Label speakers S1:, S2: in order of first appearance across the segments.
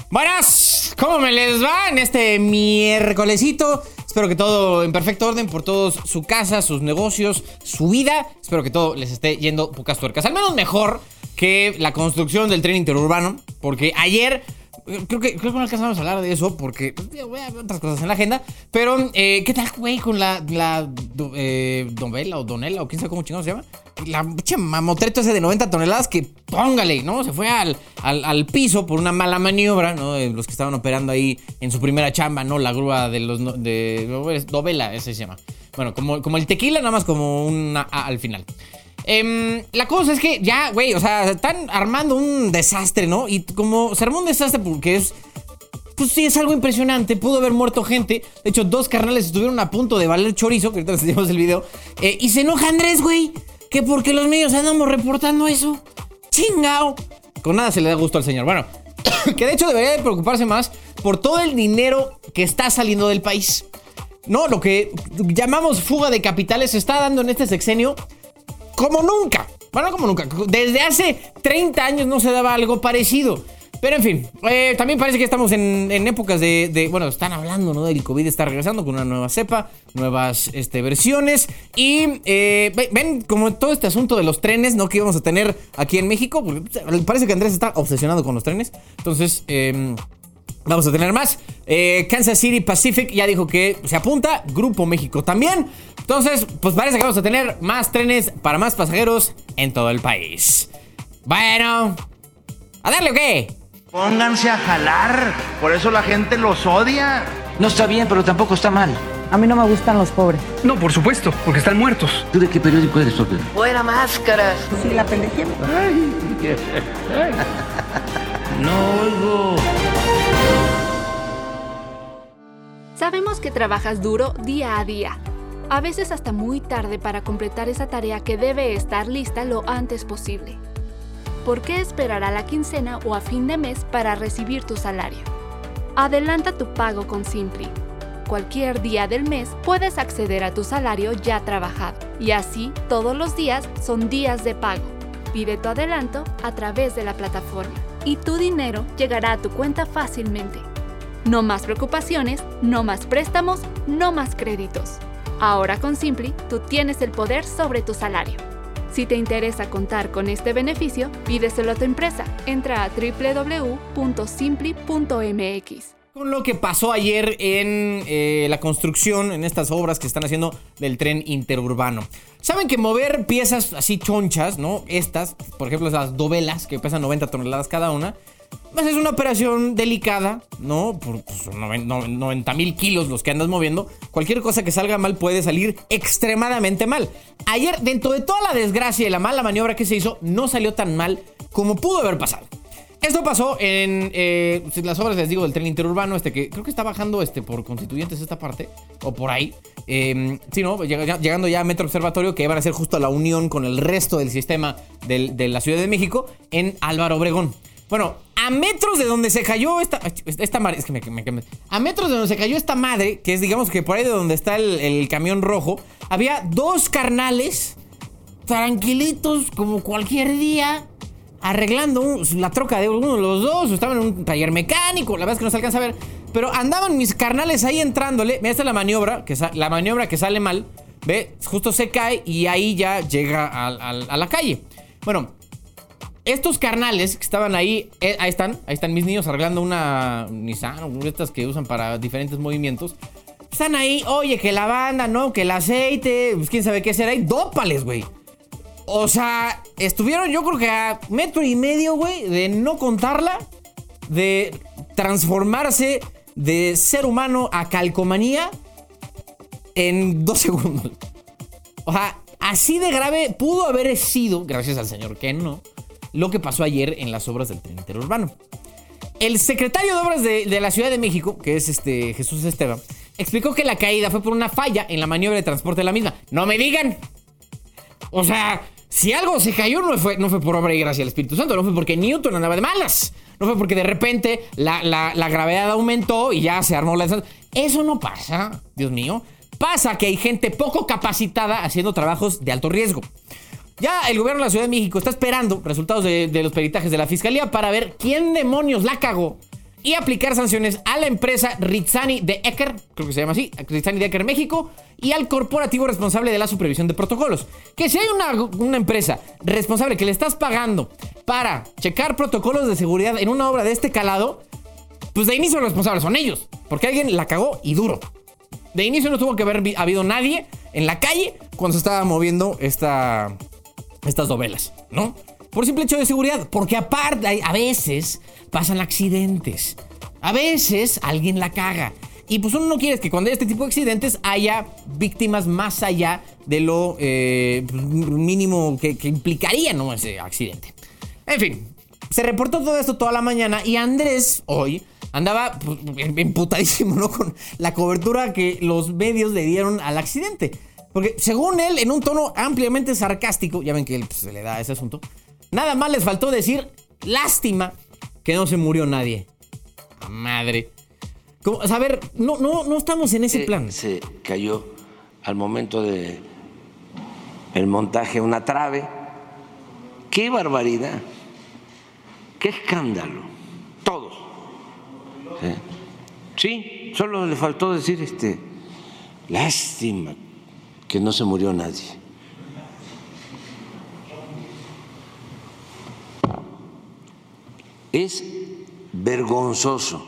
S1: Buenas, ¿cómo me les va en este miércolesito? Espero que todo en perfecto orden por todos, su casa, sus negocios, su vida. Espero que todo les esté yendo pocas tuercas. Al menos mejor que la construcción del tren interurbano. Porque ayer, creo que no alcanzamos a hablar de eso porque voy a ver otras cosas en la agenda. Pero, ¿qué tal, güey, con la Donela o Donela o quién sabe cómo chingados se llama? La mamotreto ese de 90 toneladas que, póngale, ¿no? Se fue al piso por una mala maniobra, ¿no? De los que estaban operando ahí en su primera chamba, ¿no? La grúa de los... Dovela, ese se llama. Bueno, como el tequila, nada más como una A al final. La cosa es que ya, güey, o sea, están armando un desastre, ¿no? Y como se armó un desastre porque es... Pues sí, es algo impresionante. Pudo haber muerto gente. De hecho, 2 carnales estuvieron a punto de valer chorizo, que ahorita les enseñamos el video. Y se enoja Andrés, güey, que porque los medios andamos reportando eso. ¡Chingao! Con nada se le da gusto al señor. Bueno, que de hecho debería de preocuparse más por todo el dinero que está saliendo del país. No, lo que llamamos fuga de capitales se está dando en este sexenio como nunca. Bueno, como nunca. Desde hace 30 años no se daba algo parecido. Pero en fin, también parece que estamos en épocas de... Bueno, están hablando, ¿no? Del COVID está regresando con una nueva cepa, nuevas versiones. Y ven como todo este asunto de los trenes, ¿no? Que íbamos a tener aquí en México. Porque parece que Andrés está obsesionado con los trenes. Entonces, vamos a tener más. Kansas City Pacific ya dijo que se apunta. Grupo México también. Entonces, pues parece que vamos a tener más trenes para más pasajeros en todo el país. Bueno, ¿a darle o qué?
S2: Pónganse a jalar, por eso la gente los odia.
S3: No está bien, pero tampoco está mal.
S4: A mí no me gustan los pobres.
S5: No, por supuesto, porque están muertos.
S3: ¿Tú de qué periódico eres, Sofía?
S6: Fuera máscaras.
S4: Sí, la pendejera.
S3: No oigo.
S7: Sabemos que trabajas duro día a día, a veces hasta muy tarde para completar esa tarea que debe estar lista lo antes posible. ¿Por qué esperar a la quincena o a fin de mes para recibir tu salario? Adelanta tu pago con Simply. Cualquier día del mes puedes acceder a tu salario ya trabajado y así todos los días son días de pago. Pide tu adelanto a través de la plataforma y tu dinero llegará a tu cuenta fácilmente. No más preocupaciones, no más préstamos, no más créditos. Ahora con Simply tú tienes el poder sobre tu salario. Si te interesa contar con este beneficio, pídeselo a tu empresa. Entra a www.simply.mx.
S1: Con lo que pasó ayer en la construcción, en estas obras que están haciendo del tren interurbano. Saben que mover piezas así chonchas, ¿no? Estas, por ejemplo, esas dovelas que pesan 90 toneladas cada una, pues es una operación delicada, ¿no? Por 90,000 kilos los que andas moviendo. Cualquier cosa que salga mal puede salir extremadamente mal. Ayer, dentro de toda la desgracia y la mala maniobra que se hizo, no salió tan mal como pudo haber pasado. Esto pasó en las obras, les digo, del tren interurbano, que creo que está bajando por Constituyentes esta parte, o por ahí. Sí, ¿no? Llegando ya a Metro Observatorio, que van a ser justo la unión con el resto del sistema de la Ciudad de México, en Álvaro Obregón. Bueno, a metros de donde se cayó esta madre, es que a metros de donde se cayó esta madre, que es digamos que por ahí de donde está el camión rojo, había 2 carnales tranquilitos como cualquier día, arreglando la troca de uno de los dos, o estaban en un taller mecánico, la verdad es que no se alcanza a ver, pero andaban mis carnales ahí entrándole. Mira, esta es la maniobra que sale mal, ve, justo se cae y ahí ya llega a la calle. Bueno, estos carnales que estaban ahí, ahí están mis niños arreglando una Nissan, estas que usan para diferentes movimientos. Están ahí, oye, que la banda, ¿no? Que el aceite, pues quién sabe qué será, y dópales, güey. O sea, estuvieron yo creo que a 1.5 metros, güey, de no contarla, de transformarse de ser humano a calcomanía en 2 segundos. O sea, así de grave pudo haber sido, gracias al señor Ken, ¿no?, lo que pasó ayer en las obras del tren interurbano. El secretario de Obras de la Ciudad de México, que es Jesús Esteban, explicó que la caída fue por una falla en la maniobra de transporte de la misma. ¡No me digan! O sea, si algo se cayó no fue por obra y gracia del Espíritu Santo, no fue porque Newton andaba de malas, no fue porque de repente la gravedad aumentó y ya se armó la... Eso no pasa, Dios mío. Pasa que hay gente poco capacitada haciendo trabajos de alto riesgo. Ya el gobierno de la Ciudad de México está esperando resultados de los peritajes de la fiscalía para ver quién demonios la cagó y aplicar sanciones a la empresa Rizzani de Ecker, creo que se llama así, Rizzani de Ecker México, y al corporativo responsable de la supervisión de protocolos. Que si hay una empresa responsable que le estás pagando para checar protocolos de seguridad en una obra de este calado, pues de inicio los responsables son ellos, porque alguien la cagó y duro. De inicio no tuvo que haber habido nadie en la calle cuando se estaba moviendo estas dovelas, ¿no? Por simple hecho de seguridad, porque aparte a veces pasan accidentes. A veces alguien la caga. Y pues uno no quiere que cuando hay este tipo de accidentes haya víctimas más allá de lo mínimo que implicaría, ¿no?, ese accidente. En fin, se reportó todo esto toda la mañana y Andrés hoy andaba pues, emputadísimo, ¿no?, con la cobertura que los medios le dieron al accidente. Porque según él, en un tono ampliamente sarcástico, ya ven que él pues, se le da ese asunto, nada más les faltó decir, lástima que no se murió nadie. ¡A madre! Como, a ver, no estamos en ese plan.
S6: Se cayó al momento de el montaje una trave. ¡Qué barbaridad! ¡Qué escándalo! Todos. Sí, solo le faltó decir lástima que no se murió nadie. Es vergonzoso.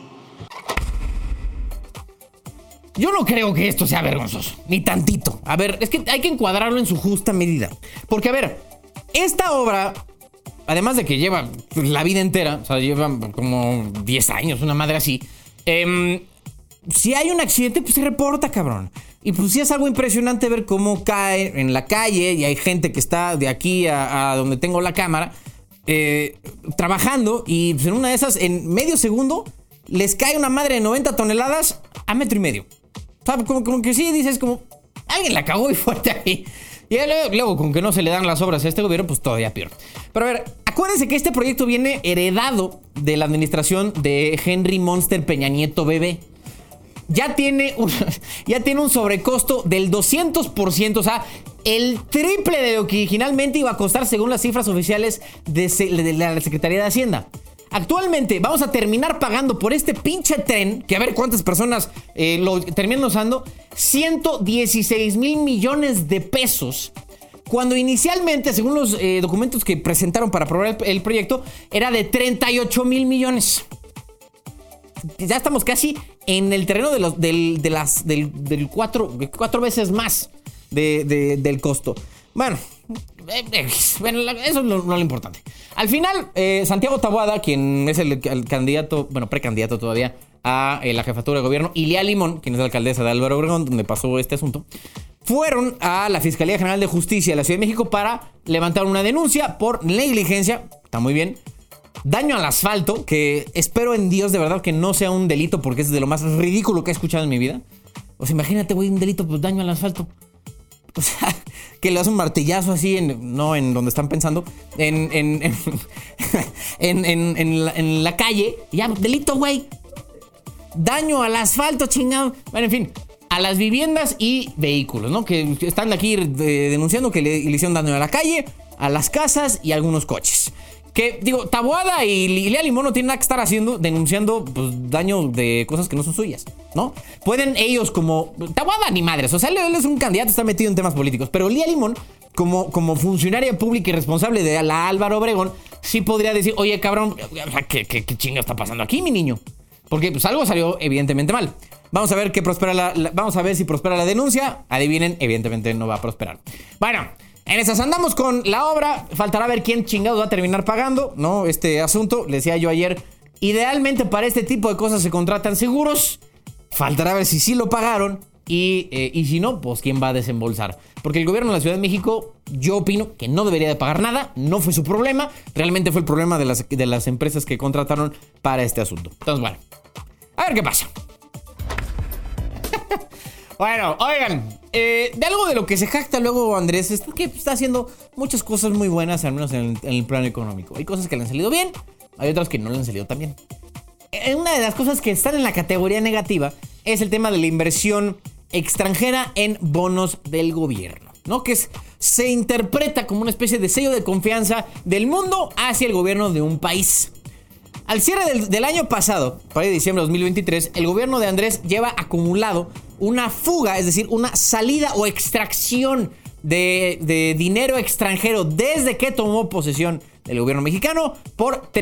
S1: Yo no creo que esto sea vergonzoso, ni tantito. A ver, es que hay que encuadrarlo en su justa medida. Porque, a ver, esta obra, además de que lleva la vida entera, o sea, lleva como 10 años, una madre así, si hay un accidente, pues se reporta, cabrón. Y pues sí es algo impresionante ver cómo cae en la calle y hay gente que está de aquí a donde tengo la cámara trabajando y pues en una de esas, en medio segundo, les cae una madre de 90 toneladas a 1.5 metros. O sea, como que sí dices como, alguien la cagó y fuerte ahí. Y luego con que no se le dan las obras a este gobierno, pues todavía peor. Pero a ver, acuérdense que este proyecto viene heredado de la administración de Henry Monster Peña Nieto bebé. Ya tiene un sobrecosto del 200%, o sea, el triple de lo que originalmente iba a costar según las cifras oficiales de la Secretaría de Hacienda. Actualmente vamos a terminar pagando por este pinche tren, que a ver cuántas personas lo terminan usando, 116,000 millones de pesos, cuando inicialmente, según los documentos que presentaron para aprobar el proyecto, era de 38,000 millones. Ya estamos casi en el terreno del 4 veces más del costo. Bueno, eso es lo importante. Al final, Santiago Taboada, quien es el candidato, bueno, precandidato todavía a la jefatura de gobierno, y Lía Limón, quien es la alcaldesa de Álvaro Obregón, donde pasó este asunto, fueron a la Fiscalía General de Justicia de la Ciudad de México para levantar una denuncia por negligencia, está muy bien, daño al asfalto, que espero en Dios de verdad que no sea un delito, porque es de lo más ridículo que he escuchado en mi vida. O sea, imagínate, güey, un delito, pues daño al asfalto. O sea, que le das un martillazo así, no en donde están pensando, en la calle, ya, delito, güey. Daño al asfalto, chingado. Bueno, en fin, a las viviendas y vehículos, ¿no? Que están aquí denunciando que le hicieron daño a la calle, a las casas y a algunos coches. Que, digo, Taboada y Lía Limón no tienen nada que estar haciendo, denunciando pues, daño de cosas que no son suyas, ¿no? Pueden ellos como... Taboada ni madres, o sea, él es un candidato, está metido en temas políticos. Pero Lía Limón, como funcionaria pública y responsable de la Álvaro Obregón, sí podría decir, oye, cabrón, ¿qué chingo está pasando aquí, mi niño? Porque pues algo salió evidentemente mal. Vamos a ver qué prospera vamos a ver si prospera la denuncia. Adivinen, evidentemente no va a prosperar. Bueno... En esas andamos con la obra. Faltará ver quién chingados va a terminar pagando, ¿no? Este asunto, le decía yo ayer, idealmente para este tipo de cosas se contratan seguros. Faltará ver si sí lo pagaron y si no, pues quién va a desembolsar. Porque el gobierno de la Ciudad de México, yo opino que no debería de pagar nada. No fue su problema, realmente fue el problema de las empresas que contrataron para este asunto. Entonces, bueno, a ver qué pasa. Bueno, oigan, de algo de lo que se jacta luego Andrés es que está haciendo muchas cosas muy buenas, al menos en el plano económico. Hay cosas que le han salido bien, hay otras que no le han salido tan bien. Una de las cosas que están en la categoría negativa es el tema de la inversión extranjera en bonos del gobierno, ¿no? Que se interpreta como una especie de sello de confianza del mundo hacia el gobierno de un país. Al cierre del año pasado, para el diciembre de 2023, el gobierno de Andrés lleva acumulado una fuga, es decir, una salida o extracción de dinero extranjero desde que tomó posesión del gobierno mexicano por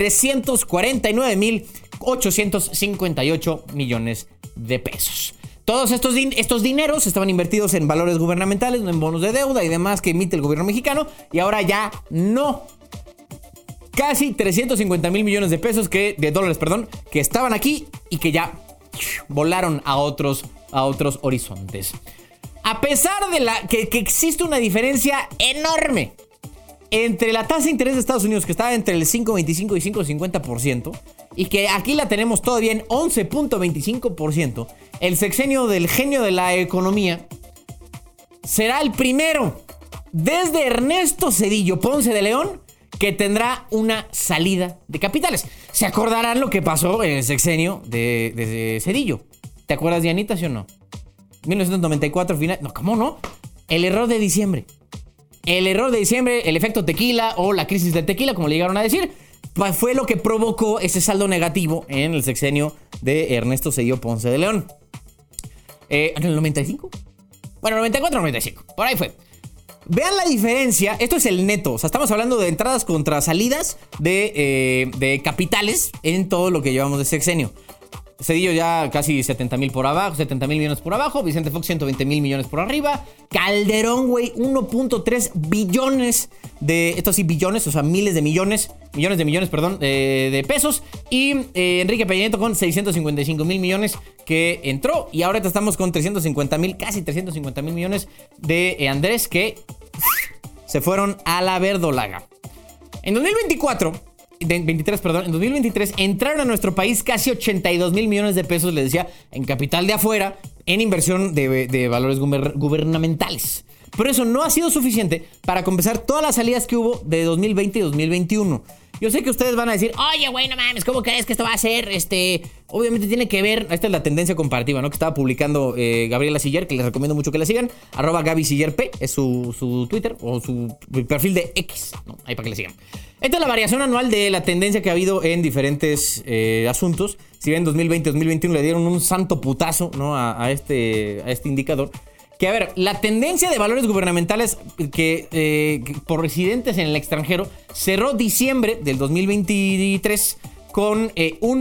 S1: 349,858 millones de pesos. Todos estos dineros estaban invertidos en valores gubernamentales, en bonos de deuda y demás que emite el gobierno mexicano, y ahora ya no. Casi 350,000 millones de pesos de dólares, que estaban aquí y que ya volaron a otros horizontes. A pesar de que existe una diferencia enorme entre la tasa de interés de Estados Unidos, que estaba entre el 5.25 y 5.50%, y que aquí la tenemos todavía en 11.25%, el sexenio del genio de la economía será el primero desde Ernesto Zedillo Ponce de León que tendrá una salida de capitales. Se acordarán lo que pasó en el sexenio de Zedillo. ¿Te acuerdas, Dianita, sí o no? 1994 final. No, ¿cómo no? El error de diciembre. El efecto tequila o la crisis del tequila, como le llegaron a decir, fue lo que provocó ese saldo negativo en el sexenio de Ernesto Zedillo Ponce de León. ¿En el 95? Bueno, 94 o 95. Por ahí fue. Vean la diferencia. Esto es el neto. O sea, estamos hablando de entradas contra salidas de capitales en todo lo que llevamos de sexenio. Cedillo ya casi 70,000 por abajo, 70,000 millones por abajo. Vicente Fox 120,000 millones por arriba. Calderón, güey, 1.3 billones de... Estos sí, billones, o sea, millones de millones, de pesos. Y Enrique Peña Nieto con 655,000 millones que entró. Y ahorita estamos con 350,000, casi 350,000 millones de Andrés que se fueron a la verdolaga. En 2023 entraron a nuestro país casi 82,000 millones de pesos, les decía, en capital de afuera, en inversión de valores gubernamentales. Pero eso no ha sido suficiente para compensar todas las salidas que hubo de 2020 y 2021. Yo sé que ustedes van a decir, oye, güey, no mames, ¿cómo crees que esto va a ser? Obviamente tiene que ver, esta es la tendencia comparativa, ¿no? Que estaba publicando Gabriela Siller, que les recomiendo mucho que la sigan, @GabySillerP, es su Twitter, o su perfil de X, ¿no? Ahí para que le sigan. Esta es la variación anual de la tendencia que ha habido en diferentes asuntos. Si bien 2020 y 2021 le dieron un santo putazo, ¿no? a este indicador. Que, a ver, la tendencia de valores gubernamentales que por residentes en el extranjero cerró diciembre del 2023 con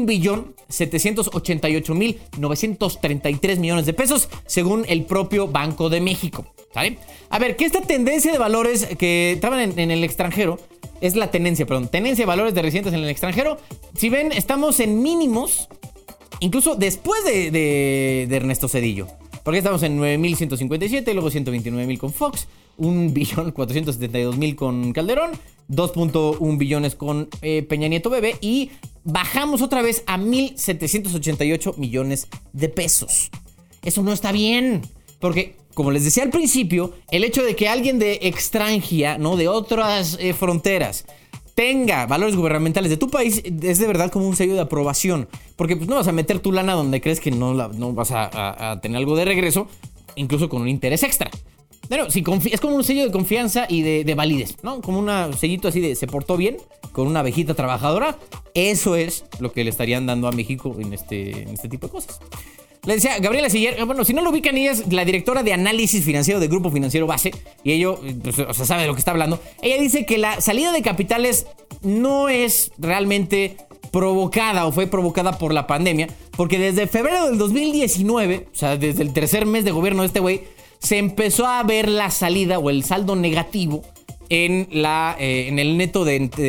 S1: 1.788.933 millones de pesos, según el propio Banco de México. ¿Sale? A ver, que esta tendencia de valores que estaban en el extranjero es la tendencia de valores de residentes en el extranjero. Si ven, estamos en mínimos, incluso después de Ernesto Zedillo. Porque estamos en 9.157, luego 129,000 con Fox, 1.472.000 con Calderón, 2.1 billones con Peña Nieto Bebé, y bajamos otra vez a 1.788 millones de pesos. Eso no está bien, porque, como les decía al principio, el hecho de que alguien de extranjera, ¿no? De otras fronteras, tenga valores gubernamentales de tu país es de verdad como un sello de aprobación. Porque pues no vas a meter tu lana donde crees que no vas a tener algo de regreso, incluso con un interés extra. Pero es como un sello de confianza y de validez, ¿no? Como un sellito así de se portó bien, con una abejita trabajadora. Eso es lo que le estarían dando a México en este tipo de cosas. Le decía Gabriela Siller, bueno, si no lo ubican, ella es la directora de análisis financiero del Grupo Financiero Base, y ello, pues, o sea, sabe de lo que está hablando. Ella dice que la salida de capitales no es realmente provocada o fue provocada por la pandemia, porque desde febrero del 2019, o sea, desde el tercer mes de gobierno de este güey, se empezó a ver la salida o el saldo negativo en el neto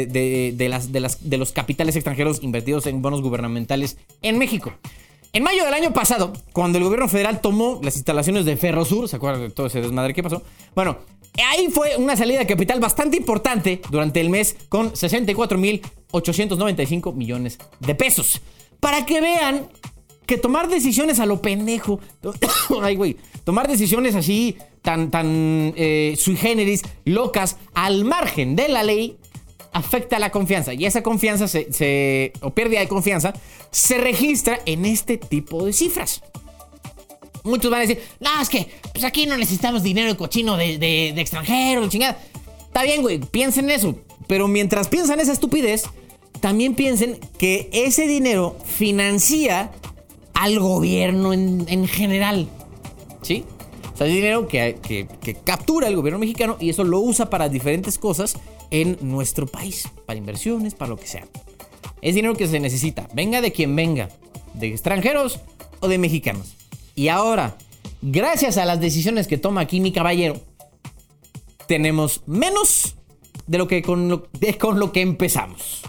S1: de los capitales extranjeros invertidos en bonos gubernamentales en México. En mayo del año pasado, cuando el gobierno federal tomó las instalaciones de Ferrosur, ¿se acuerdan de todo ese desmadre que pasó? Bueno, ahí fue una salida de capital bastante importante durante el mes con 64,895 millones de pesos. Para que vean que tomar decisiones a lo pendejo, ay güey, tomar decisiones así tan sui generis, locas, al margen de la ley, afecta la confianza, y esa confianza o pérdida de confianza se registra en este tipo de cifras. Muchos van a decir, no, es que pues aquí no necesitamos dinero cochino de extranjero, chingada. Está bien, güey, piensen en eso, pero mientras piensan esa estupidez, también piensen que ese dinero financia al gobierno en general, ¿sí? O sea, es dinero que captura el gobierno mexicano y eso lo usa para diferentes cosas en nuestro país, para inversiones, para lo que sea. Es dinero que se necesita, venga de quien venga, de extranjeros o de mexicanos. Y ahora, gracias a las decisiones que toma aquí mi caballero, tenemos menos de lo que con lo que empezamos.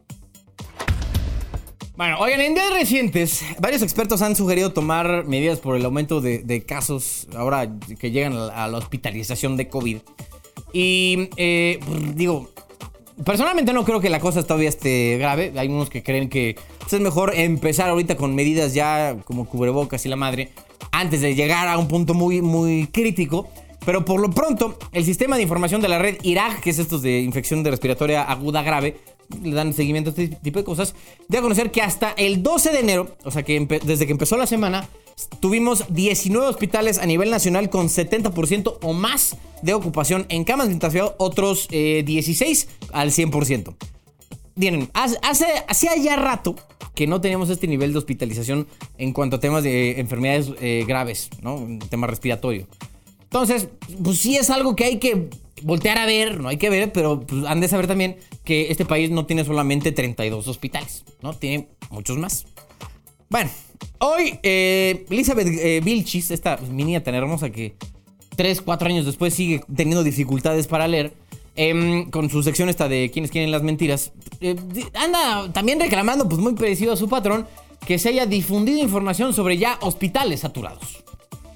S1: Bueno, oigan, en días recientes, varios expertos han sugerido tomar medidas por el aumento de casos ahora que llegan a la hospitalización de COVID. Y digo, personalmente no creo que la cosa todavía esté grave. Hay unos que creen que es mejor empezar ahorita con medidas ya como cubrebocas y la madre antes de llegar a un punto muy, muy crítico. Pero por lo pronto, el sistema de información de la red IRAG, que es estos de infección de respiratoria aguda grave, le dan seguimiento a este tipo de cosas, de a conocer que hasta el 12 de enero, o sea que desde que empezó la semana, tuvimos 19 hospitales a nivel nacional con 70% o más de ocupación en camas, mientras que otros 16 al 100%. Miren, hacía ya rato que no teníamos este nivel de hospitalización en cuanto a temas de enfermedades graves, ¿no? Un tema respiratorio. Entonces, pues sí es algo que hay que voltear a ver, no hay que ver, pero pues, han de saber también que este país no tiene solamente 32 hospitales, ¿no? Tiene muchos más. Bueno, hoy Elizabeth Vilchis, esta niña tan hermosa que 3-4 años después sigue teniendo dificultades para leer, con su sección esta de quienes quieren las mentiras, anda también reclamando, pues muy parecido a su patrón, que se haya difundido información sobre ya hospitales saturados.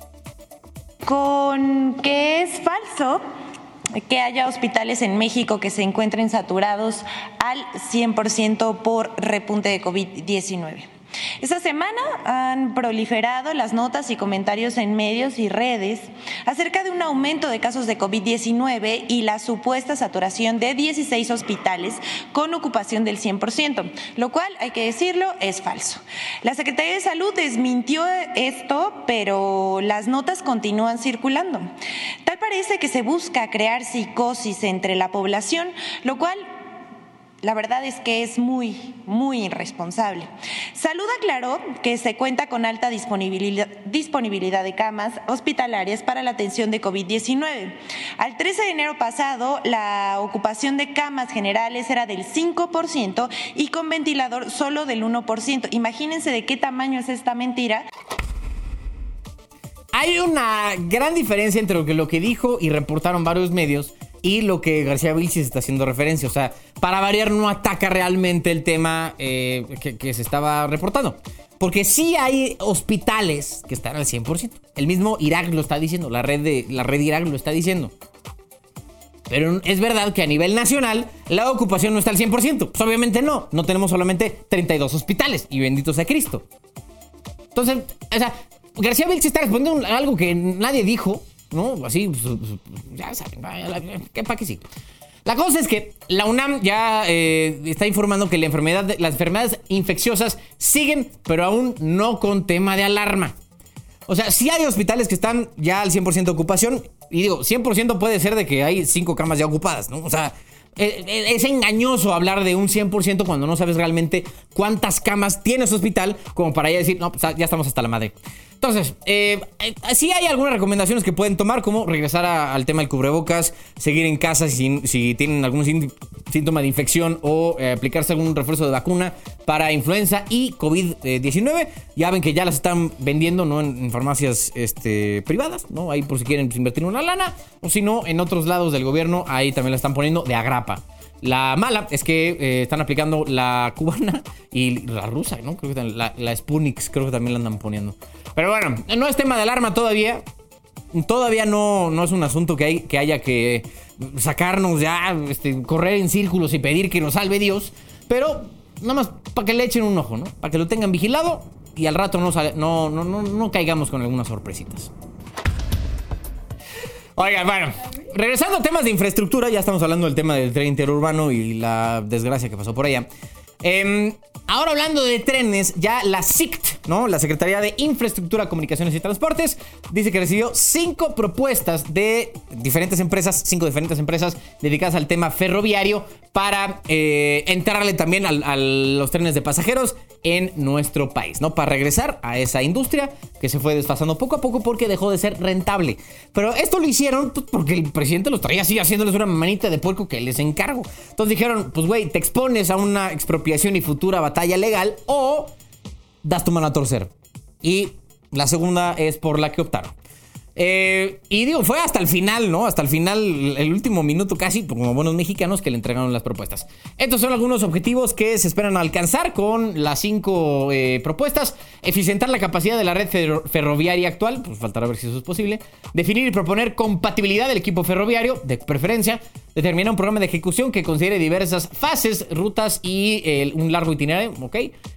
S8: Con que es falso que haya hospitales en México que se encuentren saturados al 100% por repunte de COVID-19. Esta semana han proliferado las notas y comentarios en medios y redes acerca de un aumento de casos de COVID-19 y la supuesta saturación de 16 hospitales con ocupación del 100%, lo cual, hay que decirlo, es falso. La Secretaría de Salud desmintió esto, pero las notas continúan circulando. Tal parece que se busca crear psicosis entre la población, lo cual la verdad es que es muy, muy irresponsable. Salud aclaró que se cuenta con alta disponibilidad de camas hospitalarias para la atención de COVID-19. Al 13 de enero pasado, la ocupación de camas generales era del 5% y con ventilador solo del 1%. Imagínense de qué tamaño es esta mentira.
S1: Hay una gran diferencia entre lo que dijo y reportaron varios medios y lo que García Vilchis está haciendo referencia. O sea, para variar, no ataca realmente el tema que se estaba reportando. Porque sí hay hospitales que están al 100%. El mismo IRAG lo está diciendo, la red IRAG lo está diciendo. Pero es verdad que a nivel nacional la ocupación no está al 100%. Pues obviamente no tenemos solamente 32 hospitales. Y bendito sea Cristo. Entonces, o sea, García Vilchis está respondiendo a algo que nadie dijo, ¿no? Así, ya saben, ¿para qué sí? La cosa es que la UNAM ya está informando que las enfermedades infecciosas siguen, pero aún no con tema de alarma. O sea, sí hay hospitales que están ya al 100% de ocupación. Y digo, 100% puede ser de que hay 5 camas ya ocupadas, ¿no? O sea, es engañoso hablar de un 100% cuando no sabes realmente cuántas camas tiene ese hospital como para ya decir, no, pues ya estamos hasta la madre. Entonces, sí hay algunas recomendaciones que pueden tomar, como regresar al tema del cubrebocas, seguir en casa si tienen algún síntoma de infección o aplicarse algún refuerzo de vacuna para influenza y COVID-19. Ya ven que ya las están vendiendo, ¿no? En farmacias privadas, ¿no? Ahí por si quieren invertir una lana, o si no, en otros lados del gobierno, ahí también la están poniendo de agrapa. La mala es que están aplicando la cubana y la rusa, ¿no? Creo que la Sputnik creo que también la andan poniendo. Pero bueno, no es tema de alarma todavía. Todavía no es un asunto que haya que sacarnos ya, correr en círculos y pedir que nos salve Dios. Pero nada más para que le echen un ojo, ¿no? Para que lo tengan vigilado y al rato no caigamos con algunas sorpresitas. Oigan, bueno, regresando a temas de infraestructura, ya estamos hablando del tema del tren interurbano y la desgracia que pasó por allá. Ahora hablando de trenes, ya la SICT, ¿no? La Secretaría de Infraestructura, Comunicaciones y Transportes dice que recibió 5 propuestas de diferentes empresas, 5 diferentes empresas dedicadas al tema ferroviario para entrarle también a los trenes de pasajeros en nuestro país, ¿no? Para regresar a esa industria que se fue desfasando poco a poco porque dejó de ser rentable. Pero esto lo hicieron pues, porque el presidente los traía así haciéndoles una manita de puerco que les encargo. Entonces dijeron, pues güey, te expones a una expropiación y futura batalla legal o das tu mano a torcer. Y la segunda es por la que optaron. Y digo, fue hasta el final, ¿no? Hasta el final, el último minuto casi, como buenos mexicanos que le entregaron las propuestas. Estos son algunos objetivos que se esperan alcanzar con las 5 propuestas. Eficientar la capacidad de la red ferroviaria actual, pues faltará ver si eso es posible. Definir y proponer compatibilidad del equipo ferroviario, de preferencia. Determinar un programa de ejecución que considere diversas fases, rutas y un largo itinerario, ¿ok?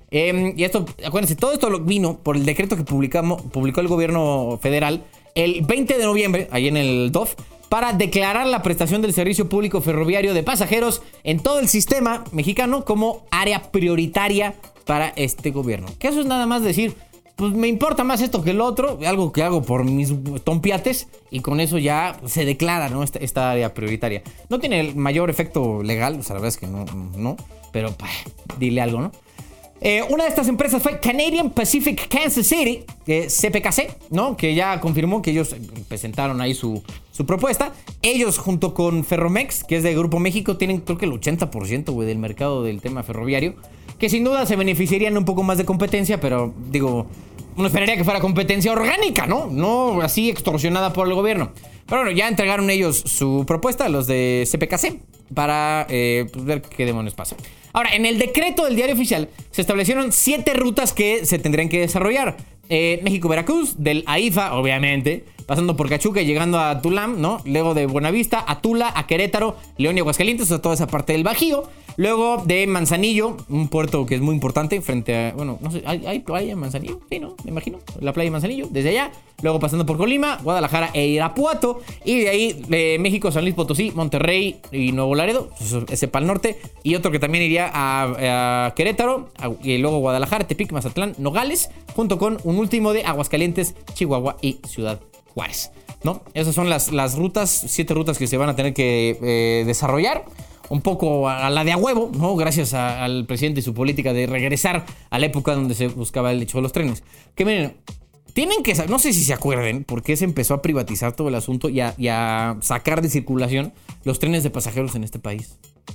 S1: Y esto, acuérdense, todo esto vino por el decreto que publicó el gobierno federal el 20 de noviembre, ahí en el DOF, para declarar la prestación del servicio público ferroviario de pasajeros en todo el sistema mexicano como área prioritaria para este gobierno. Que eso es nada más decir, pues me importa más esto que el otro, algo que hago por mis tompiates, y con eso ya se declara, ¿no? esta área prioritaria. No tiene el mayor efecto legal, o sea, la verdad es que no, pero dile algo, ¿no? Una de estas empresas fue Canadian Pacific Kansas City, CPKC, ¿no? Que ya confirmó que ellos presentaron ahí su propuesta. Ellos, junto con Ferromex, que es de Grupo México, tienen creo que el 80%, güey, del mercado del tema ferroviario. Que sin duda se beneficiarían un poco más de competencia, pero digo, uno esperaría que fuera competencia orgánica, ¿no? No así extorsionada por el gobierno. Pero bueno, ya entregaron ellos su propuesta, los de CPKC, para pues ver qué demonios pasa. Ahora, en el decreto del Diario Oficial se establecieron 7 rutas que se tendrían que desarrollar. México-Veracruz, del AIFA, obviamente, pasando por Cachuca y llegando a Tulam, ¿no? Luego de Buenavista, a Tula, a Querétaro, León y Aguascalientes, o sea, toda esa parte del Bajío. Luego de Manzanillo, un puerto que es muy importante frente a... Bueno, no sé, ¿hay playa en Manzanillo? Sí, ¿no? Me imagino. La playa de Manzanillo, desde allá. Luego pasando por Colima, Guadalajara e Irapuato. Y de ahí, México, San Luis Potosí, Monterrey y Nuevo Laredo. Ese para el norte. Y otro que también iría a Querétaro. Y luego Guadalajara, Tepic, Mazatlán, Nogales. Junto con un último de Aguascalientes, Chihuahua y Ciudad Juárez, ¿no? Esas son las rutas, 7 rutas que se van a tener que desarrollar. Un poco a la de a huevo, ¿no? Gracias al presidente y su política de regresar a la época donde se buscaba el hecho de los trenes. Que miren, tienen que saber, no sé si se acuerden, porque se empezó a privatizar todo el asunto y a sacar de circulación los trenes de pasajeros en este país.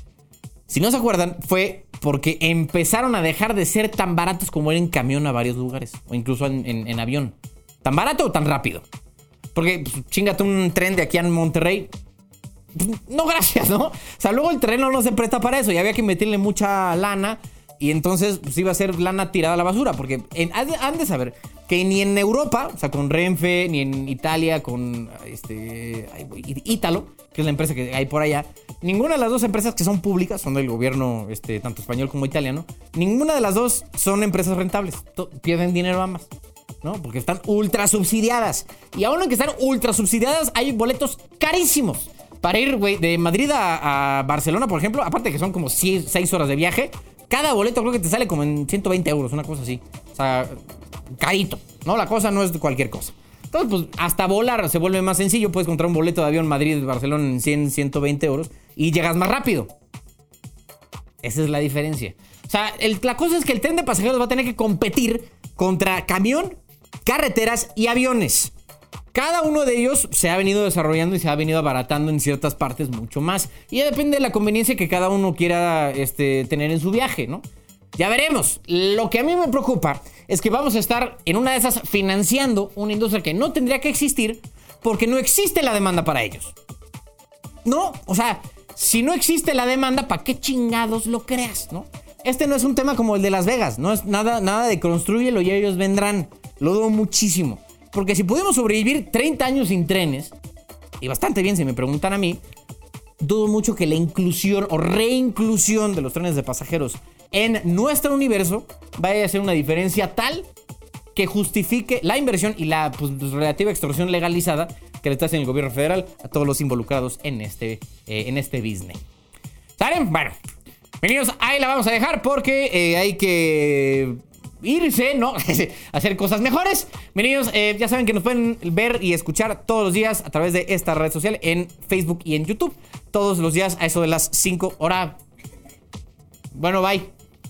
S1: Si no se acuerdan, fue porque empezaron a dejar de ser tan baratos como era en camión a varios lugares, o incluso en avión. ¿Tan barato o tan rápido? Porque pues, chingate un tren de aquí a Monterrey. No, gracias, ¿no? O sea, luego el terreno no se presta para eso y había que meterle mucha lana y entonces pues, iba a ser lana tirada a la basura. Porque han de saber que ni en Europa, o sea, con Renfe, ni en Italia, con Ítalo, que es la empresa que hay por allá, ninguna de las dos empresas que son públicas, son del gobierno tanto español como italiano, ninguna de las dos son empresas rentables. Pierden dinero ambas, ¿no? Porque están ultra subsidiadas. Y aún aunque están ultra subsidiadas, hay boletos carísimos. Para ir, güey, de Madrid a Barcelona, por ejemplo, aparte que son como 6 horas de viaje, cada boleto creo que te sale como en 120 euros, una cosa así. O sea, carito, ¿no? La cosa no es de cualquier cosa. Entonces, pues, hasta volar se vuelve más sencillo. Puedes comprar un boleto de avión Madrid-Barcelona en 100, 120 euros y llegas más rápido. Esa es la diferencia. O sea, la cosa es que el tren de pasajeros va a tener que competir contra camión, carreteras y aviones. Cada uno de ellos se ha venido desarrollando y se ha venido abaratando en ciertas partes mucho más. Y ya depende de la conveniencia que cada uno quiera tener en su viaje, ¿no? Ya veremos. Lo que a mí me preocupa es que vamos a estar en una de esas financiando una industria que no tendría que existir porque no existe la demanda para ellos. No, o sea, si no existe la demanda, ¿para qué chingados lo creas, no? Este no es un tema como el de Las Vegas. No es nada de construyelo y ellos vendrán. Lo dudo muchísimo. Porque si pudimos sobrevivir 30 años sin trenes, y bastante bien si me preguntan a mí, dudo mucho que la inclusión o reinclusión de los trenes de pasajeros en nuestro universo vaya a ser una diferencia tal que justifique la inversión y la relativa extorsión legalizada que le está haciendo el gobierno federal a todos los involucrados en este business. ¿Saben? Bueno, venidos, ahí la vamos a dejar porque hay que irse, ¿no? Hacer cosas mejores. Bienvenidos, ya saben que nos pueden ver y escuchar todos los días a través de esta red social en Facebook y en YouTube. Todos los días a eso de las 5 horas. Bueno, bye.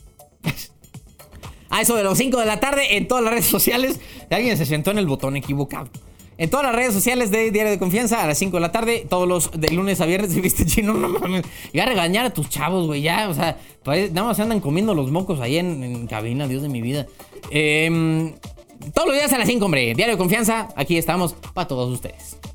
S1: A eso de las 5 de la tarde en todas las redes sociales. Alguien se sentó en el botón equivocado. En todas las redes sociales de Diario de Confianza a las 5 de la tarde, todos los de lunes a viernes. ¿Viste, Chino? No mames. Y a regañar a tus chavos, güey, ya. O sea, nada más se andan comiendo los mocos ahí en cabina, Dios de mi vida. Todos los días a las 5, hombre. Diario de Confianza, aquí estamos para todos ustedes.